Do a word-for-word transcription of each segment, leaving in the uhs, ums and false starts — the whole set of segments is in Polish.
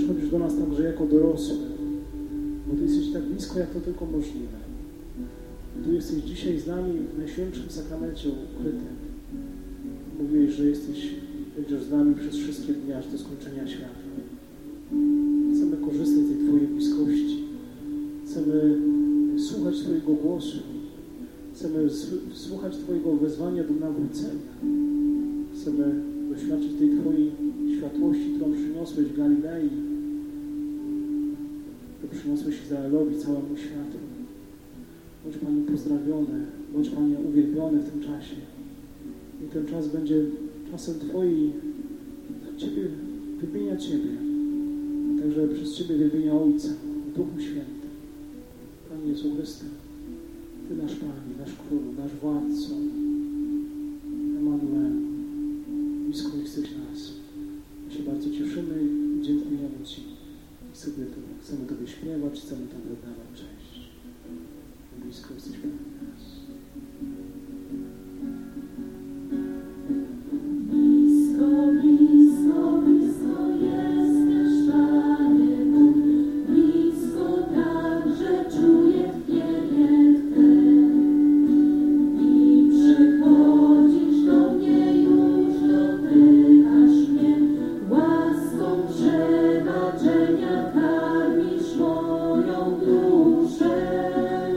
przychodzisz do nas także jako dorosły, bo Ty jesteś tak blisko, jak to tylko możliwe. Tu jesteś dzisiaj z nami w Najświętszym Sakramencie ukrytym. Mówiłeś, że jesteś, będziesz z nami przez wszystkie dni, aż do skończenia świata. Chcemy korzystać z tej Twojej bliskości. Chcemy słuchać Twojego głosu. Chcemy słuchać Twojego wezwania do nawrócenia. Chcemy doświadczyć tej Twojej światłości, którą przyniosłeś w Galilei, którą przyniosłeś Izraelowi, całemu światu. Bądź Panie pozdrawiony, bądź Panie uwielbiony w tym czasie. I ten czas będzie czasem Twojej, Ciebie, wielbienia Ciebie, a także przez Ciebie wielbienia Ojca, Duchu Świętym. Panie Jezu Chryste, Ty nasz Panie, nasz Królu, nasz Władco, Emanuel, blisko jesteś nas. My się bardzo cieszymy i dziękujemy Ci. I sobie to, chcemy Tobie śpiewać, chcemy Tobie oddawać cześć. Blisko jesteś Panie nas. Blisko, blisko, blisko jesteś, Panie Bóg, blisko tak, że czuję tchnienie Twe. I przychodzisz do mnie, już dotykasz mnie, łaską przebaczenia karmisz moją duszę.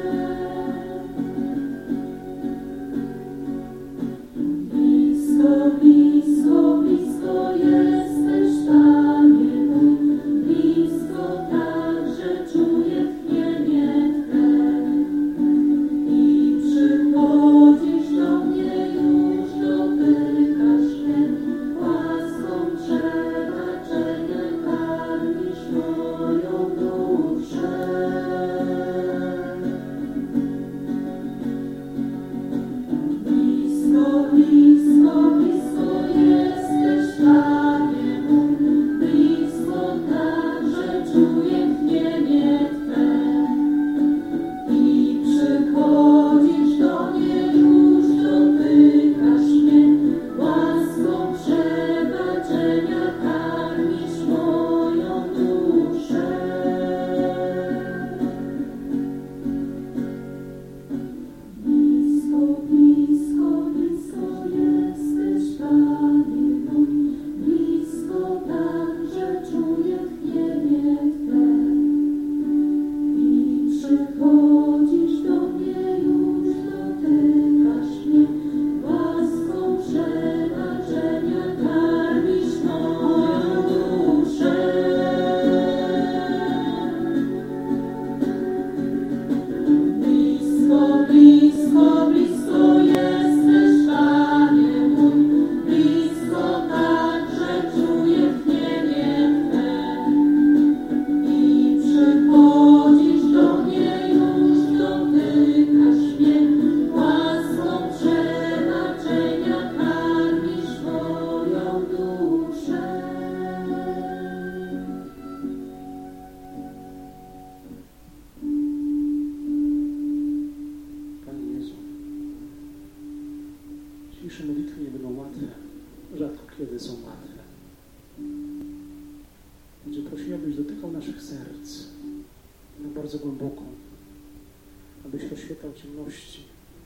Blisko, blisko, blisko jesteś, Panie Bóg, blisko tak, że czuję tchnienie Twe. I przychodzisz do mnie, już dotykasz mnie, łaską przebaczenia karmisz moją duszę. Blisko, blisko, blisko jesteś, Panie Bóg, blisko tak, że czuję tchnienie Twe. I przychodzisz do mnie, już dotykasz mnie, łaską przebaczenia karmisz moją duszę. Blisko, blisko, blisko jesteś, Panie Bóg, blisko tak, że czuję tchnienie Twe. I przychodzisz do mnie, już dotykasz mnie, łaską przebaczenia karmisz moją duszę. Blisko, blisko, blisko jesteś, Panie Bóg, blisko tak, że czuję tchnienie Twe. I przychodzisz do mnie, już dotykasz mnie, łaską przebaczenia karmisz moją duszę. Panie Jezu, dzisiejsze modlitwy nie będą łatwe, rzadko kiedy są łatwe. Będzie prosił, abyś dotykał naszych serc tak bardzo głęboko, abyś rozświetlał ciemności.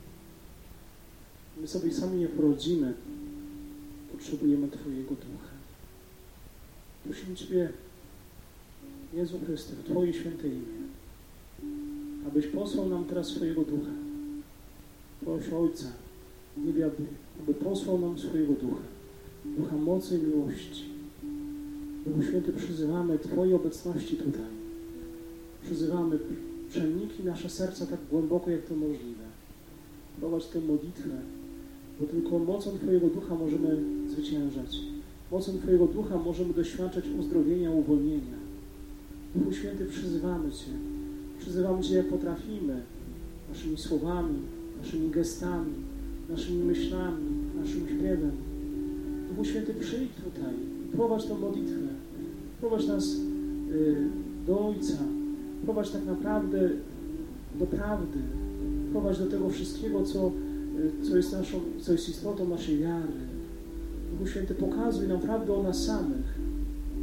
My sobie sami nie poradzimy, potrzebujemy Twojego Ducha. Prosimy Ciebie, Jezu Chryste, w Twoje święte imię, abyś posłał nam teraz swojego Ducha. Proś Ojca, niebie, aby, aby posłał nam swojego Ducha, Ducha mocy i miłości. Duchu Święty, przyzywamy Twojej obecności tutaj. Przyzywamy, przeniknij nasze serca tak głęboko, jak to możliwe. Prowadź tę modlitwę, bo tylko mocą Twojego Ducha możemy zwyciężać. Mocą Twojego Ducha możemy doświadczać uzdrowienia, uwolnienia. Duchu Święty, przyzywamy Cię. Przyzywamy Cię, jak potrafimy, naszymi słowami, naszymi gestami, naszymi myślami, naszym śpiewem. Duchu Święty, przyjdź tutaj i prowadź tę modlitwę. Prowadź nas y, do Ojca. Prowadź tak naprawdę do prawdy. Prowadź do tego wszystkiego, co, y, co, jest naszą, co jest istotą naszej wiary. Duchu Święty, pokazuj nam prawdę o nas samych.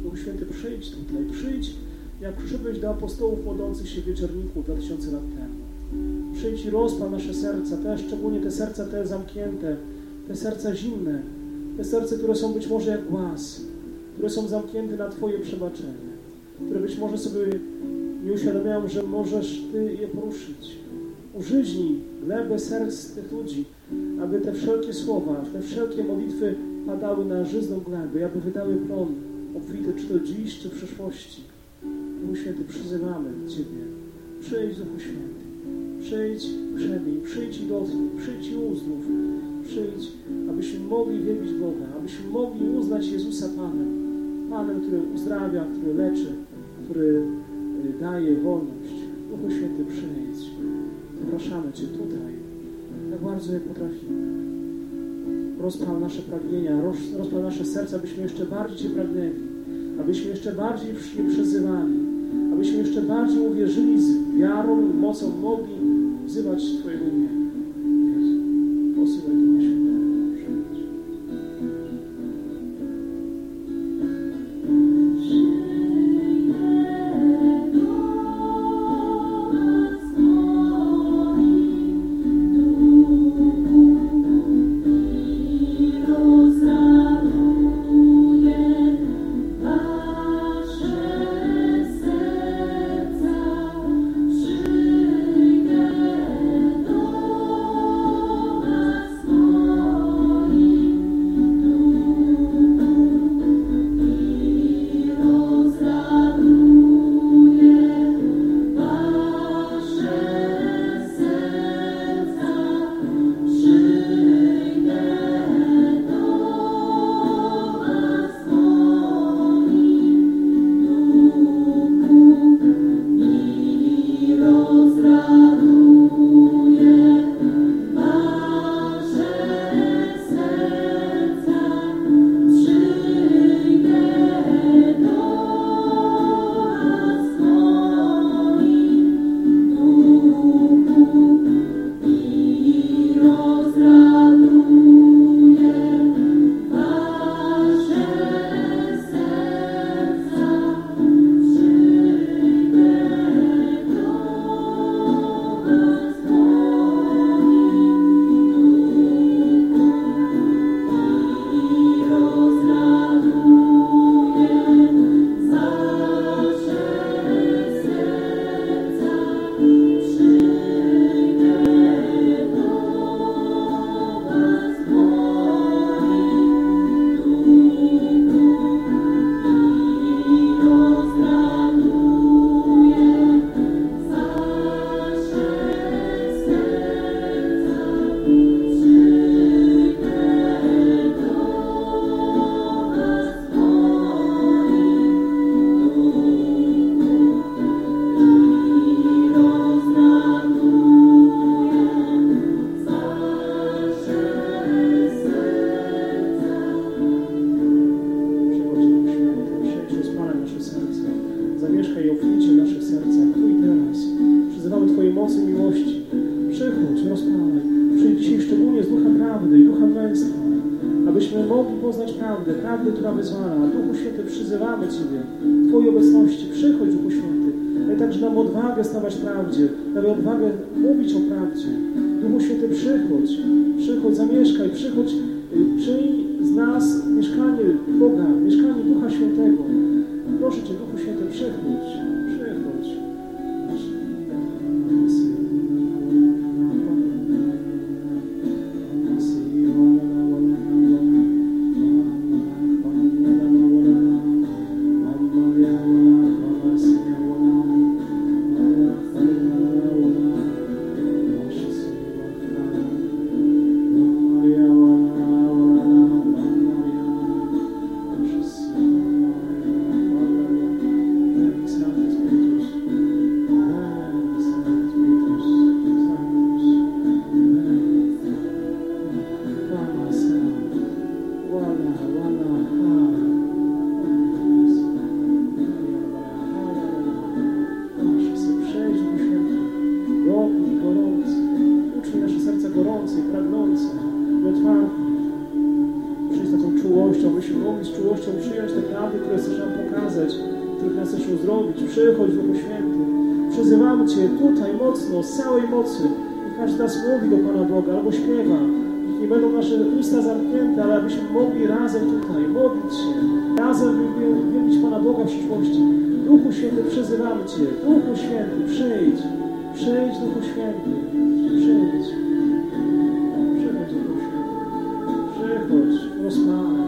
Duchu Święty, przyjdź tutaj, przyjdź, jak przyszedłeś do apostołów modlących się w wieczorniku dwa tysiące lat temu. Przyjdź i rozpal nasze serca, te, szczególnie te serca te zamknięte, te serca zimne, te serca, które są być może jak głaz, które są zamknięte na Twoje przebaczenie, które być może sobie nie uświadamiają, że możesz Ty je poruszyć. Użyźnij glebę serc tych ludzi, aby te wszelkie słowa, te wszelkie modlitwy padały na żyzną glebę, aby wydały plon obfity, czy to dziś, czy w przyszłości. Duchu Święty, przyzywamy Ciebie. Przyjdź, Duchu Święty. Przyjdź, przemij, przyjdź i dotknij, przyjdź i uzdrów. Przyjdź, abyśmy mogli wielbić Boga, abyśmy mogli uznać Jezusa Panem. Panem, który uzdrawia, który leczy, który daje wolność. Duchu Święty, przyjdź. Zapraszamy Cię tutaj, tak bardzo jak potrafimy. Rozpal nasze pragnienia, roz, rozpal nasze serca, abyśmy jeszcze bardziej Cię pragnęli, abyśmy jeszcze bardziej Cię przyzywali, abyśmy jeszcze bardziej uwierzyli z wiarą i mocą mogli wzywać Twojego imienia. Jezu, posyłaj Ducha Świętego, przyjdź. Prawdy, która wyzwala. Duchu Święty, przyzywamy Ciebie w Twojej obecności. Przychodź, Duchu Święty. Daj także nam odwagę stawać prawdzie. Daj odwagę mówić o prawdzie. Duchu Święty, przychodź. Przychodź, zamieszkaj. Przychodź, czyń z nas mieszkanie Boga, mieszkanie Ducha Świętego. Proszę Cię, Duchu Święty, przychodź. Przychodź. Sound przekazać, których nas chcesz uzdrowić. Przychodź, Duchu Święty. Przyzywamy Cię tutaj mocno, z całej mocy. I każdy z nas mówi do Pana Boga albo śpiewa. Niech nie będą nasze usta zamknięte, ale abyśmy mogli razem tutaj modlić się. Razem wielbić Pana Boga w przyszłości. Duchu Święty, przyzywamy Cię. Duchu Święty, przyjdź. Przyjdź, Duchu Święty. Przyjdź. Przychodź, Duchu Święty. Przychodź, rozmawiaj.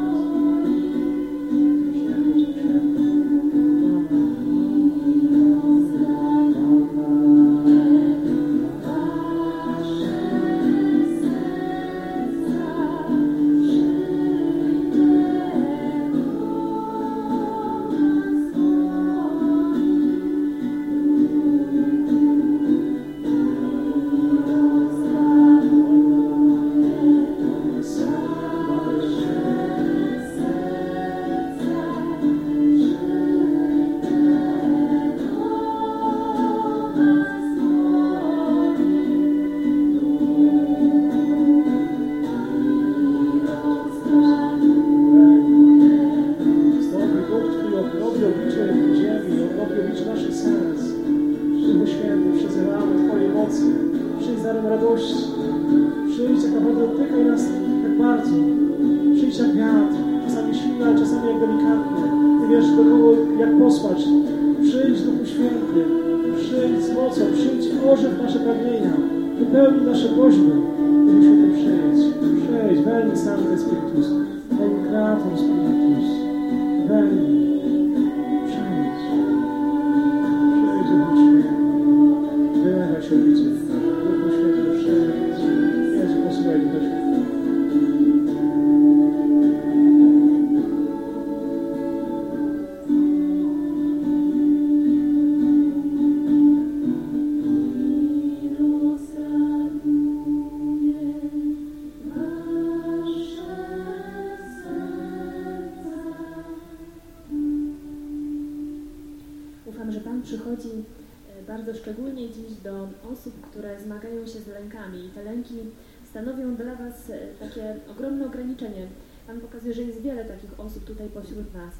Przychodzi bardzo szczególnie dziś do osób, które zmagają się z lękami i te lęki stanowią dla Was takie ogromne ograniczenie. Pan pokazuje, że jest wiele takich osób tutaj pośród nas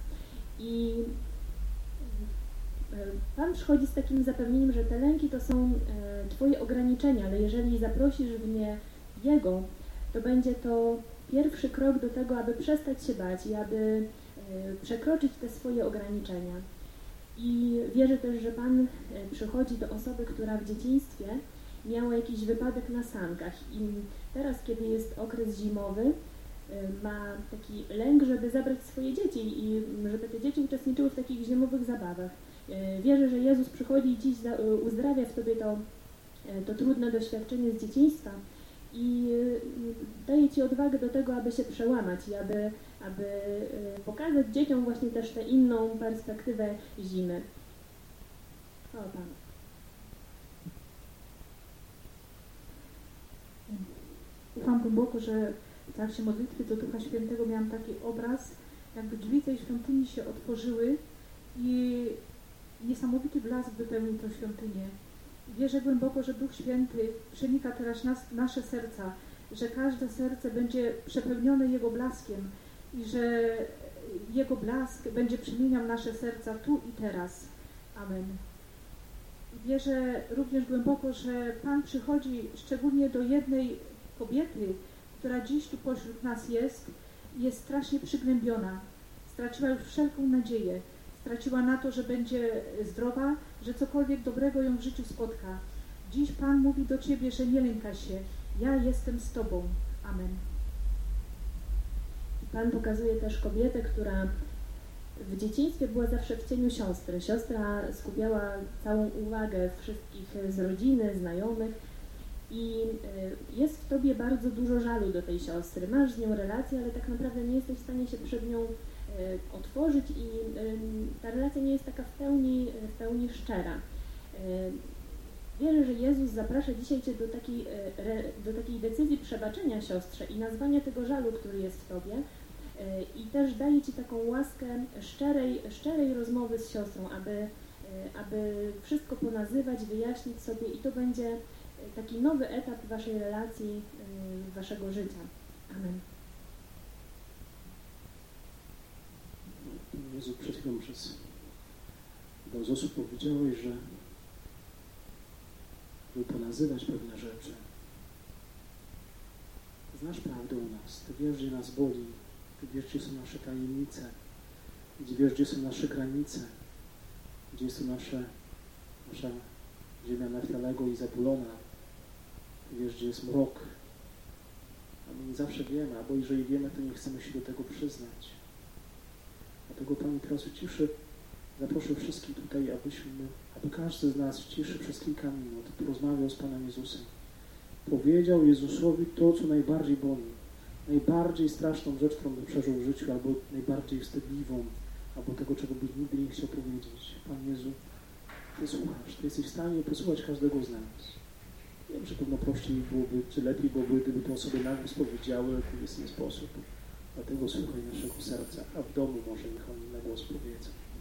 i Pan przychodzi z takim zapewnieniem, że te lęki to są Twoje ograniczenia, ale jeżeli zaprosisz w nie Jego, to będzie to pierwszy krok do tego, aby przestać się bać i aby przekroczyć te swoje ograniczenia. I wierzę też, że Pan przychodzi do osoby, która w dzieciństwie miała jakiś wypadek na sankach i teraz, kiedy jest okres zimowy, ma taki lęk, żeby zabrać swoje dzieci i żeby te dzieci uczestniczyły w takich zimowych zabawach. Wierzę, że Jezus przychodzi i dziś uzdrawia w Tobie to, to trudne doświadczenie z dzieciństwa i daje Ci odwagę do tego, aby się przełamać i aby, aby pokazać dzieciom właśnie też tę inną perspektywę zimy. O Pan. Ufam głęboko, że w trakcie modlitwy do Ducha Świętego miałam taki obraz, jakby drzwi tej świątyni się otworzyły i niesamowity blask wypełnił tę świątynię. Wierzę głęboko, że Duch Święty przenika teraz nas, nasze serca, że każde serce będzie przepełnione Jego blaskiem i że Jego blask będzie przemieniał nasze serca tu i teraz. Amen. Wierzę również głęboko, że Pan przychodzi szczególnie do jednej kobiety, która dziś tu pośród nas jest i jest strasznie przygnębiona. Straciła już wszelką nadzieję. Straciła na to, że będzie zdrowa, że cokolwiek dobrego ją w życiu spotka. Dziś Pan mówi do Ciebie, że nie lękaj się. Ja jestem z Tobą. Amen. Pan pokazuje też kobietę, która w dzieciństwie była zawsze w cieniu siostry. Siostra skupiała całą uwagę wszystkich z rodziny, znajomych i jest w Tobie bardzo dużo żalu do tej siostry. Masz z nią relację, ale tak naprawdę nie jesteś w stanie się przed nią otworzyć i ta relacja nie jest taka w pełni, w pełni szczera. Wierzę, że Jezus zaprasza dzisiaj Cię do takiej, do takiej decyzji przebaczenia siostrze i nazwania tego żalu, który jest w Tobie i też daje Ci taką łaskę szczerej, szczerej rozmowy z siostrą, aby, aby wszystko ponazywać, wyjaśnić sobie i to będzie taki nowy etap Waszej relacji, Waszego życia. Amen. Jezu, przed chwilą przez do Zosu powiedziałeś, że żeby ponazywać pewne rzeczy. Znasz prawdę o nas. Ty wiesz, gdzie nas boli. Ty wiesz, gdzie są nasze tajemnice. Ty wiesz, gdzie są nasze granice. Gdzie jest to nasze, nasza ziemia Neftalego i Zabulona. Ty wiesz, gdzie jest mrok. A my nie zawsze wiemy, albo jeżeli wiemy, to nie chcemy się do tego przyznać. Dlatego Pani teraz w ciszy zaproszę wszystkich tutaj, abyśmy, aby każdy z nas w ciszy przez kilka minut porozmawiał z Panem Jezusem. Powiedział Jezusowi to, co najbardziej boli. Najbardziej straszną rzecz, którą by przeżył w życiu, albo najbardziej wstydliwą, albo tego, czego by nigdy nie chciał powiedzieć. Panie Jezu, Ty słuchasz, Ty jesteś w stanie posłuchać każdego z nas. Wiem, że pewno prościej byłoby, czy lepiej byłoby, gdyby to osoby na głos powiedziały, w jest ten sposób. Dlatego słuchaj naszego serca, a w domu może niech oni na głos powiedzą.